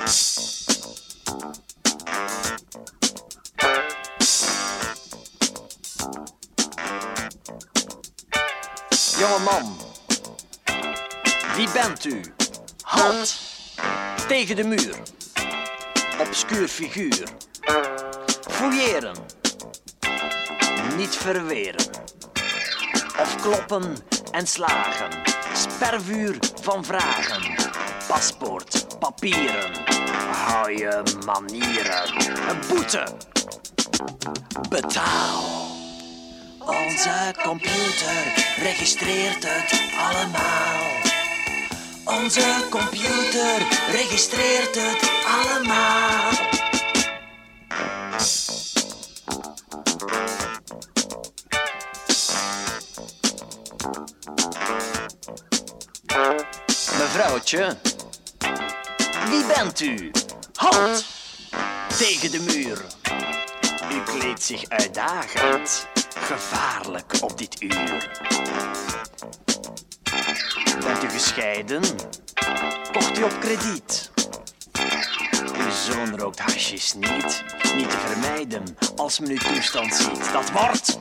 Jongeman, wie bent u? Halt! Tegen de muur. Obscuur figuur. Fouilleren. Niet verweren. Of kloppen en slagen. Spervuur van vragen. Paspoort, papieren. Hou je manieren. Een boete. Betaal. Onze computer registreert het allemaal. Onze computer registreert het allemaal. Mevrouwtje, wie bent u? Halt! Tegen de muur. U kleedt zich uitdagend. Gevaarlijk op dit uur. Bent u gescheiden? Kocht u op krediet? Uw zoon rookt hasjes niet. Niet te vermijden als men uw toestand ziet. Dat wordt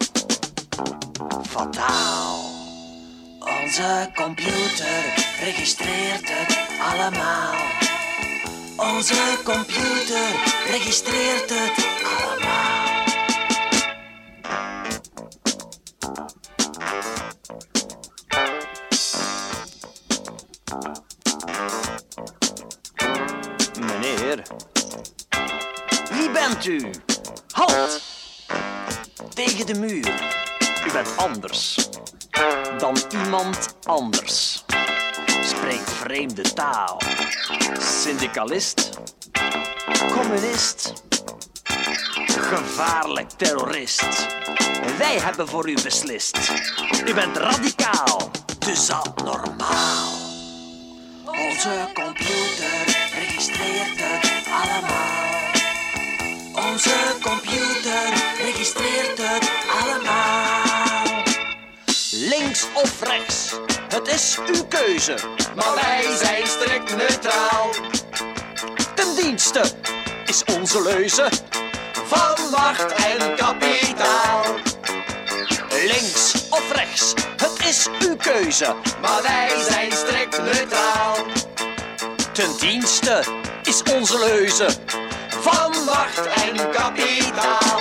fataal. Onze computer registreert het allemaal. Onze computer registreert het allemaal. Meneer, wie bent u? Halt! Tegen de muur. U bent anders dan iemand anders. Spreekt vreemde taal. Syndicalist, communist, gevaarlijk terrorist. Wij hebben voor u beslist. U bent radicaal, dus abnormaal. Onze computer registreert het allemaal. Onze computer registreert het allemaal. Links of rechts, het is uw keuze. Maar wij zijn strikt neutraal. Ten dienste is onze leuze. Van macht en kapitaal. Links of rechts, het is uw keuze. Maar wij zijn strikt neutraal. Ten dienste is onze leuze. Van macht en kapitaal.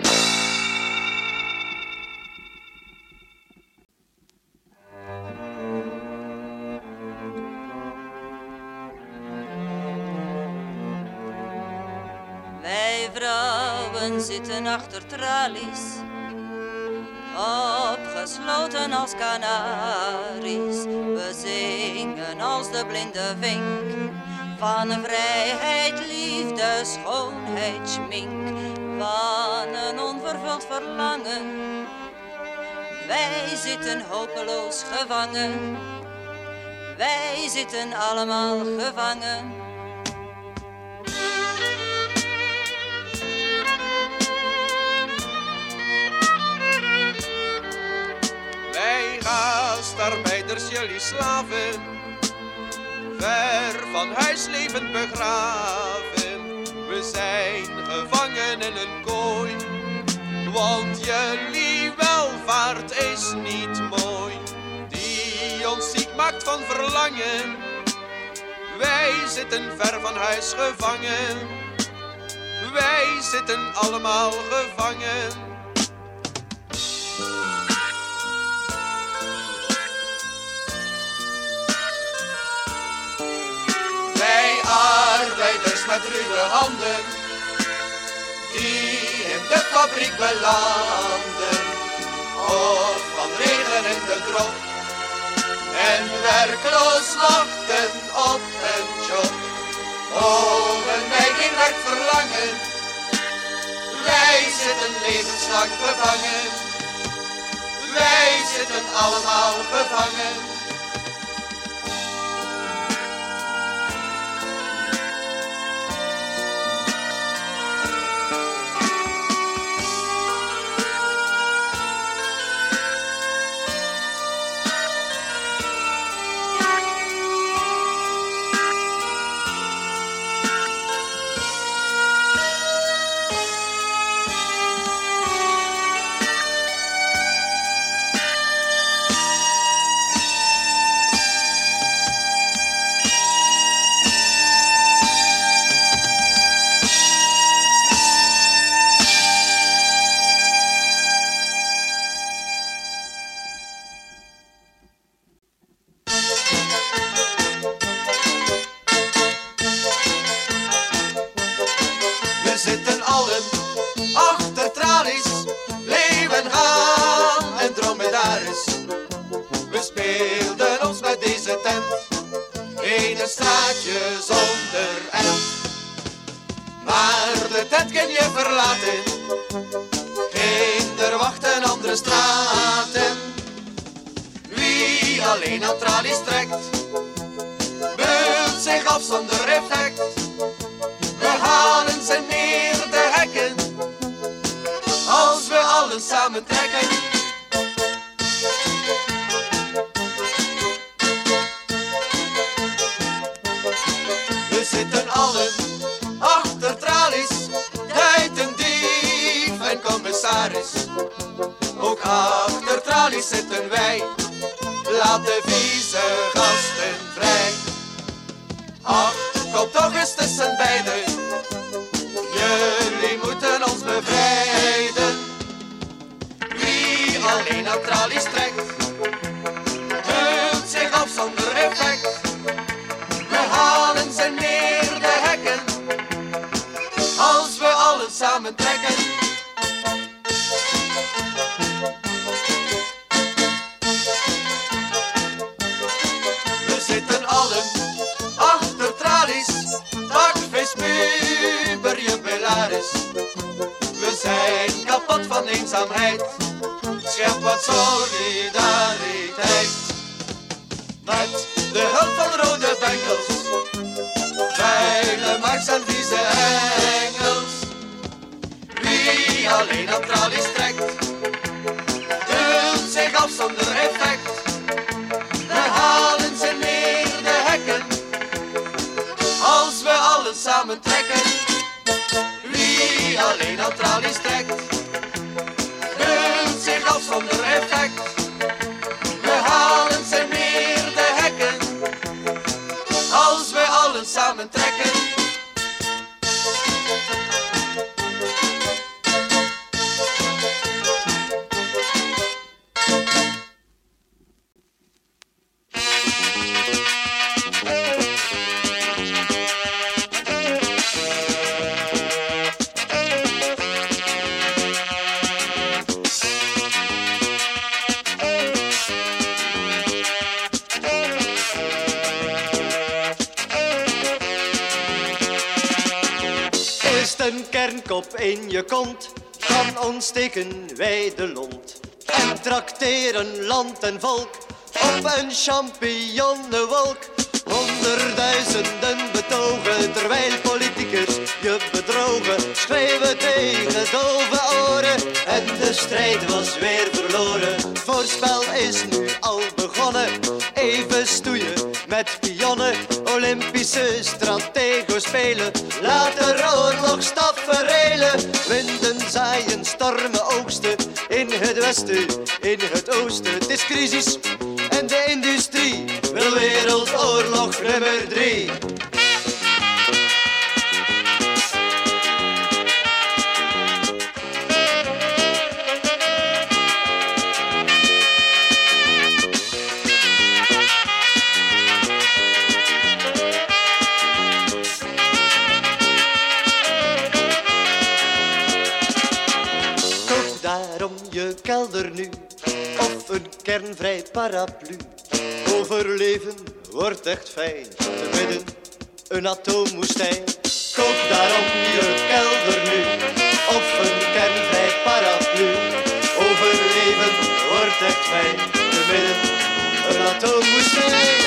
Wij vrouwen zitten achter tralies, opgesloten als kanaries. We zingen als de blinde vink, van vrijheid, liefde, schoonheid, schmink, van een onvervuld verlangen. Wij zitten hopeloos gevangen, wij zitten allemaal gevangen. Wij gastarbeiders, jullie slaven, ver van huis levend begraven. We zijn gevangen in een kooi, want jullie welvaart is niet mooi, die ons ziek maakt van verlangen. Wij zitten ver van huis gevangen, wij zitten allemaal gevangen. Arbeiders met ruwe handen, die in de fabriek belanden, of van regen in de drop, en werkloos wachten op een job. Oh, een neiging werd verlangen, wij zitten levenslang gevangen, wij zitten allemaal gevangen. verlaten. Ginder wachten andere straten. Wie alleen aan tralies trekt, beult zich af zonder effect. We halen ze neer de hekken, als we allen samen trekken. We zitten allen achter tralies, tijd een dief en commissaris. Ook achter tralies zitten wij, laat de vieze gasten vrij. Ach, kom toch eens tussen beiden, jullie moeten ons bevrijden. Wie alleen aan tralies trekt, beult zich af zonder effect. We halen ze neer de hekken, als we allen samen trekken. We zitten allen achter tralies, bakvis, puber, jubilaris. We zijn kapot van eenzaamheid, schep wat solidariteit. Met de hulp van rode bengels, vuile Marx en vieze Engels. Wie alleen aan tralies trekt, beult zich af zonder effect. We halen ze neer de hekken, als we allen samen trekken. Wie alleen aan tralies trekt, beult zich af zonder effect. We halen ze neer de hekken, als we allen samen trekken. Een kernkop in je kont, dan ontsteken wij de lont. En trakteren land en volk op een champignonnenwolk. Honderdduizenden betogen, terwijl politicus je bedrogen. Schreeuwen tegen dove oren en de strijd was weer verloren. Voorspel is nu al begonnen, even stoeien met pionnen. Olympische stratego spelen, later oorlogstaf verrelen. Winden zaaien, stormen oogsten, in het westen, in het oosten. Het is crisis en de industrie wil wereldoorlog nummer 3. Je kelder nu, of een kernvrij paraplu. Overleven wordt echt fijn, te midden een atoomwoestijn. Koop daarom je kelder nu, of een kernvrij paraplu. Overleven wordt echt fijn, te midden een atoomwoestijn.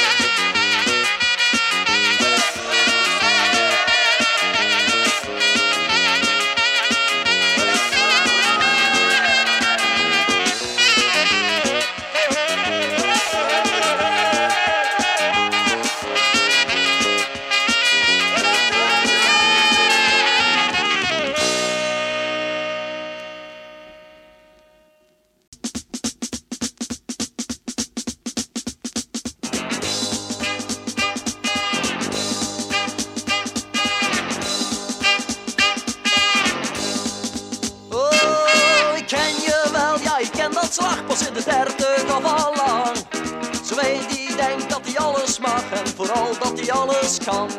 Slagpas in de 30 of al lang. Zo een die denkt dat hij alles mag en vooral dat hij alles kan.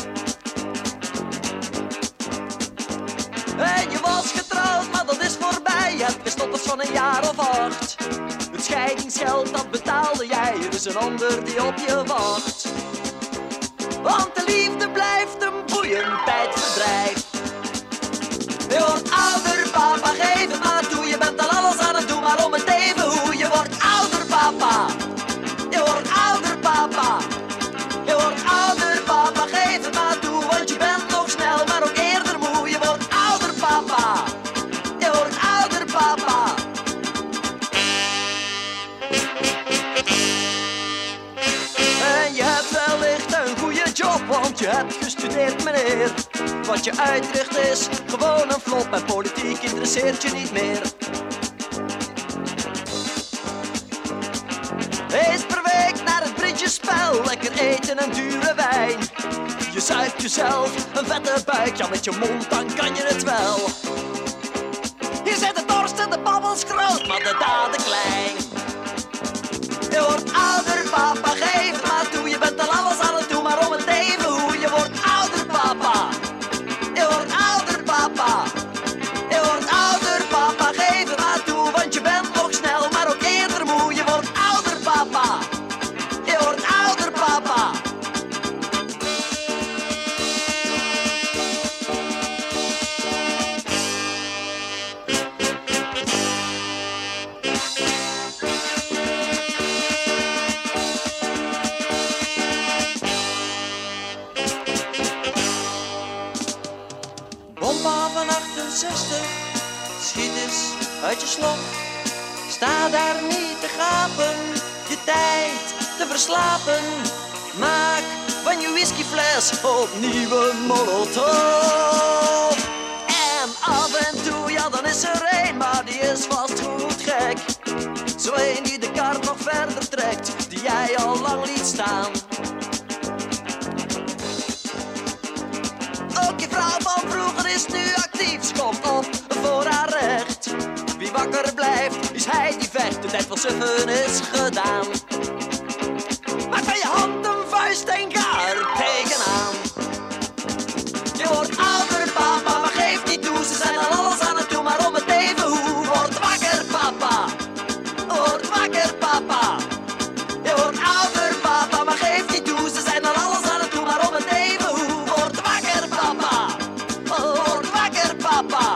En je was getrouwd, maar dat is voorbij. Het bestond pas van een jaar of 8. Het scheidingsgeld dat betaalde jij, er is een ander die op je wacht. Want de liefde blijft een boeiend tijdverdrijf. Je wordt ouder, papa, geef het maar toe. Je bent al alles aan het doen, maar om het even hoe. Je wordt ouder, papa. Je wordt ouder, papa. Je wordt ouder, papa, geef het maar toe. Want je bent nog snel, maar ook eerder moe. Je wordt ouder, papa. Je wordt ouder, papa. En je hebt wellicht een goede job, want je hebt gestudeerd, meneer. Wat je uitricht is gewoon een flop en politiek interesseert je niet meer. Eens per week naar het bridgespel, lekker eten en dure wijn. Je zuigt jezelf een vette buik, ja met je mond dan kan je het wel. Hier zijn de dorst en de babbels groot, maar de daden klein. Je wordt ouder, papa, geef het maar toe. Je bent al alles aan het doen, maar om het even hoe. Je wordt ouder, papa. Je wordt ouder, papa. Je wordt ouder, papa, geef het maar toe. Want je bent nog snel, maar ook eerder moe. Je wordt ouder, papa. Je wordt ouder, papa. Bompa van 68, schiet eens uit je slot. Sta daar niet te gapen, je tijd te verslapen. Maak van je whiskyfles opnieuw een molotov. En af en toe, ja dan is er één, maar die is vast goed gek. Zo één die de kaart nog verder trekt, die jij al lang liet staan. Ook je vrouw van vroeger is nu actief, ze komt op voor haar recht. Wie wakker blijft, is hij die vecht, de tijd van suffen is gedaan. Maak van je hand een vuist en ga er tegenaan. Je wordt ouder, papa, maar geef niet toe, ze zijn al alles aan het doen, maar om het even hoe. Word wakker, papa, word wakker, papa. Je wordt ouder, papa, maar geef niet toe, ze zijn al alles aan het doen, maar om het even hoe. Word wakker, papa, word wakker, papa.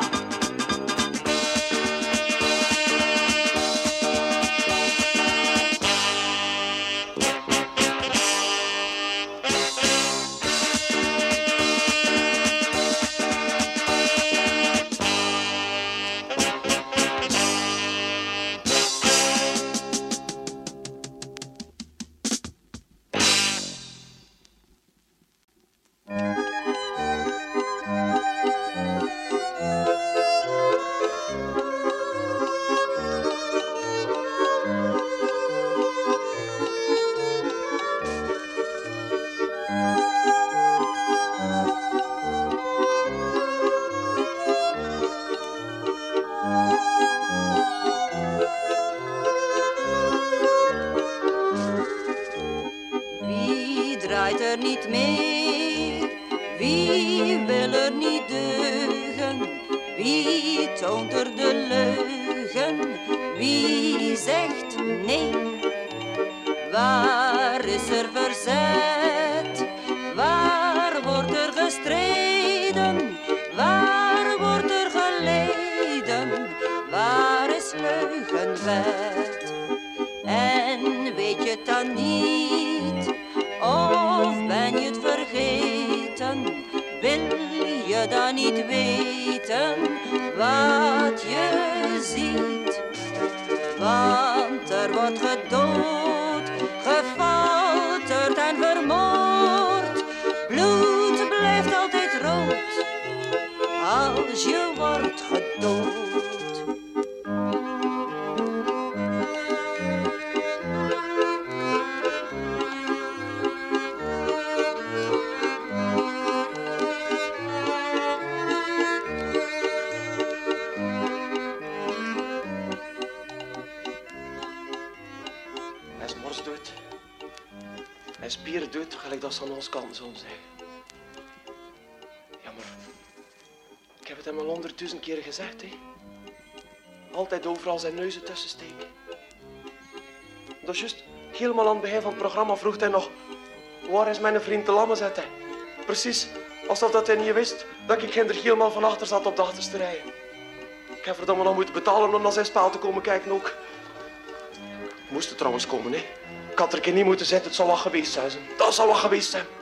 Wie draait er niet mee? Wie wil er niet deugen? Wie toont er de leugen? Wie zegt nee? Waar is er verzet? Waar wordt er gestreden? Waar wordt er geleden? Waar is leugenwet? En weet je het dan niet? Of ben je het vergeten? Wil je dan niet weten wat je ziet? Want er wordt gedood, gefolterd en vermoord. Bloed blijft altijd rood als je wordt gedood. Hij is morsdood. Hij is bierdood, gelijk dat ze aan ons kant zullen zeggen. Ja, maar ik heb het hem al 100.000 keer gezegd, hè. Altijd overal zijn neuzen tussen steken. Dat is juist helemaal aan het begin van het programma vroeg hij nog: waar is mijn vriend de Lammenzet, hè? Precies Alsof dat hij niet wist dat ik er helemaal van achter zat op de achterste rij. Ik heb verdomme nog moeten betalen om naar zijn spel te komen kijken ook. Moest er trouwens komen, hè. Ik had er een keer niet moeten zitten, het zou wat geweest zijn. Dat zou wat geweest zijn.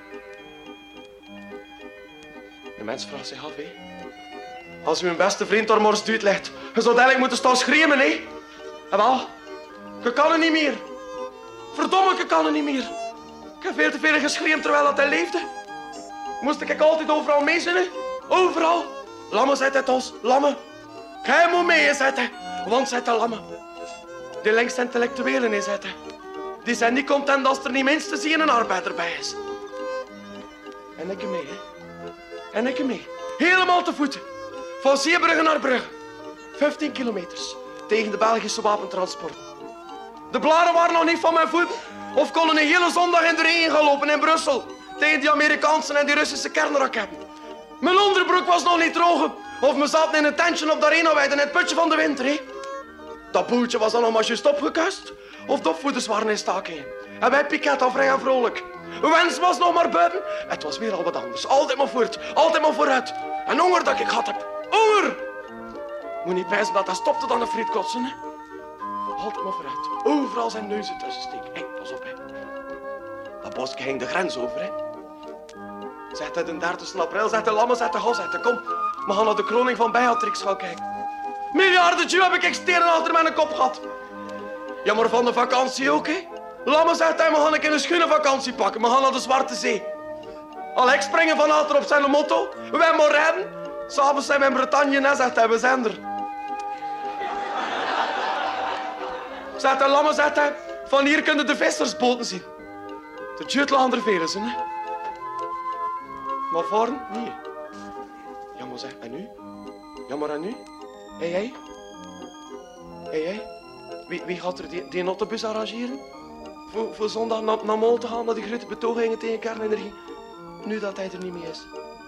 De mens vraagt zich af, hè. Als uw beste vriend daar mors duit legt, je zou eigenlijk moeten staan schreeuwen, hè. En wel, je kan het niet meer. Verdomme, je kan het niet meer. Ik heb veel te veel geschreeuwd terwijl dat hij leefde. Moest ik altijd overal meezingen? Overal. Lamme, zet het ons, lamme. Jij moet mee, zet hij. Want zet de lamme. De längste intellectuelen is het. Die zijn niet content als er niet minstens een arbeider bij is. En ik mee, hè. En ik mee. Helemaal te voeten. Van Zeebrugge naar Brugge. 15 kilometers. Tegen de Belgische wapentransport. De blaren waren nog niet van mijn voeten. Of konden een hele zondag in de regen gaan lopen in Brussel. Tegen die Amerikaanse en die Russische kernraketten. Mijn onderbroek was nog niet droog. Of we zaten in een tentje op de Arenaweide in het putje van de winter, hè. Dat boeltje was dan nog maar juist opgekust. Of de opvoeders waren in staking. En wij piket af vrij en vrolijk. Wens was nog maar buiten. Het was weer al wat anders. Altijd maar voort. Altijd maar vooruit. En honger dat ik gehad heb. Honger! Moet niet pijzen dat stopte dan een frietkotsen, hè. Altijd maar vooruit. Overal zijn neuzen tussen steken. Hé, pas op, hè. Dat bosje ging de grens over, hè. Zet het de 30 april, zet de lammen, zet de gos, kom. We gaan naar de kroning van Beatrix gaan kijken. Miljarden heb ik stenen achter mijn kop gehad. Jammer van de vakantie ook, hè. Lammen zegt hij, we gaan een schöne vakantie pakken. We gaan naar de Zwarte Zee. Alex springen van achter op zijn motto. Wij maar rijden. S'avonds zijn we in Bretagne en zegt hij, we zijn er. Zegt hij, lammen, zegt hij, van hier kunnen de vissersboten zien. De tjut lagen er velen zijn, hè. Maar voren, niet. Ja, maar zeg, en u? Ja, maar en u? Hé, jij? Hé, jij? Wie gaat er die autobus arrangeren? Voor zondag naar Mol te gaan, naar die grote betogingen tegen kernenergie. Nu dat hij er niet meer is.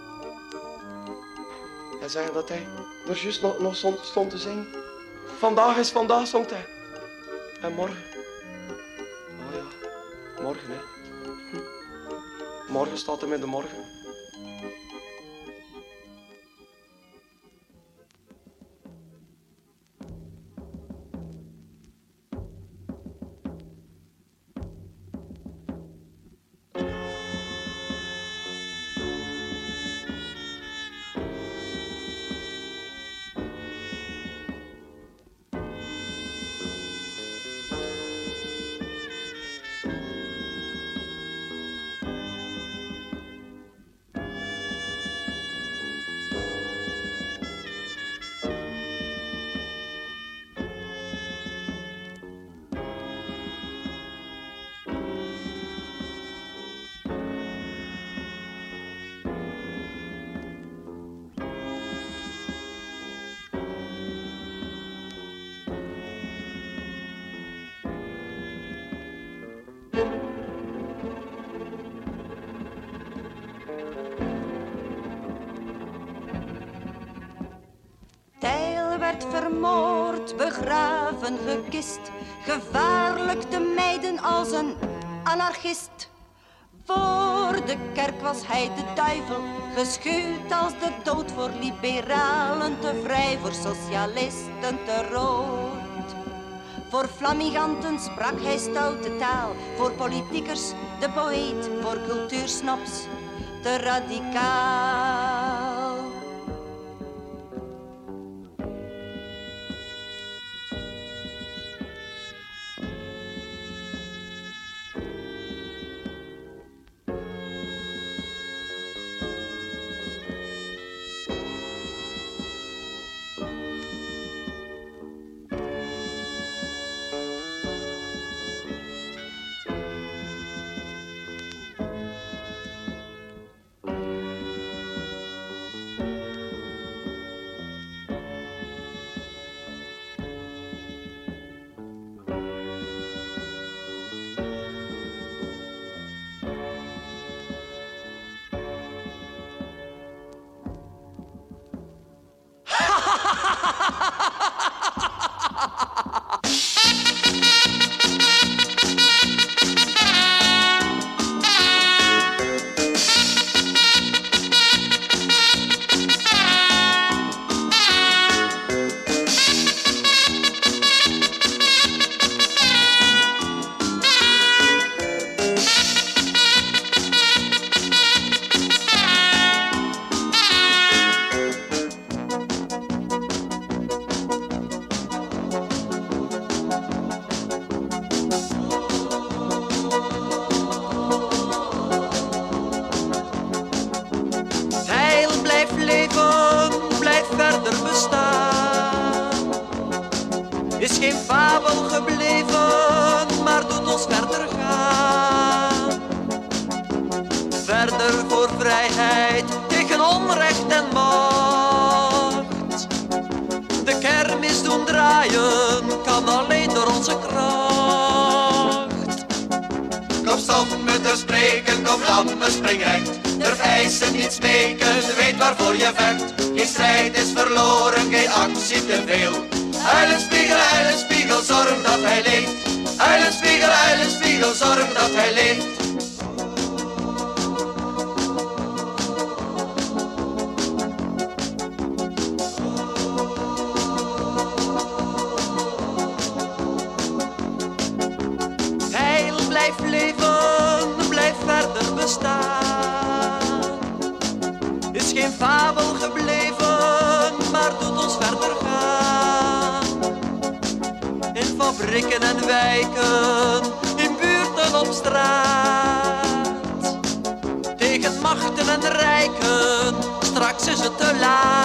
Hij zei dat hij er juist nog stond te zingen. Vandaag is vandaag, zongt hij. En morgen? Oh ja, morgen, hè. Morgen staat hem in de morgen. Vermoord, begraven, gekist, gevaarlijk te mijden als een anarchist. Voor de kerk was hij de duivel, geschuwd als de dood, voor liberalen te vrij, voor socialisten te rood. Voor flamiganten sprak hij stoute taal, voor politiekers de poëet, voor cultuursnops te radicaal. geen fabel gebleven, maar doet ons verder gaan. Verder voor vrijheid, tegen onrecht en macht. De kermis doen draaien, kan alleen door onze kracht. Kom stomme te spreken, kom lammen, spring recht. Durf eisen, niet smeken, weet waarvoor je vecht. Geen strijd is verloren, geen actie te veel. Uilenspiegel, zorg dat hij leeft. Uilenspiegel, zorg dat hij leeft. Heil blijft leven, blijft verder bestaan. Is geen fabel gebleven, maar doet ons verder gaan. In fabrieken en wijken, in buurten op straat. Tegen machten en rijken, straks is het te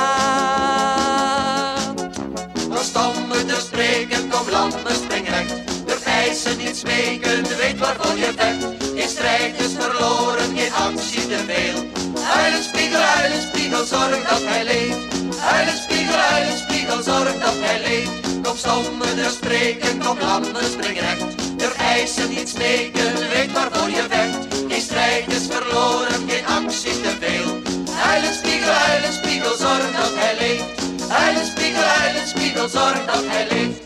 laat. Kom stomme te spreken, kom lammen, spring recht. Durf eisen, niet smeken, weet waarvoor je vecht. Geen strijd is verloren, geen actie te veel. Uilenspiegel, zorg dat hij leeft. Uilenspiegel, zorg dat hij leeft. Kom stomme te spreken, kom lammen, spring recht. Durf eisen, niet smeken, weet waarvoor je vecht. Geen strijd is verloren, geen actie te veel. Uilenspiegel, zorg dat hij leeft. Uilenspiegel, zorg dat hij leeft.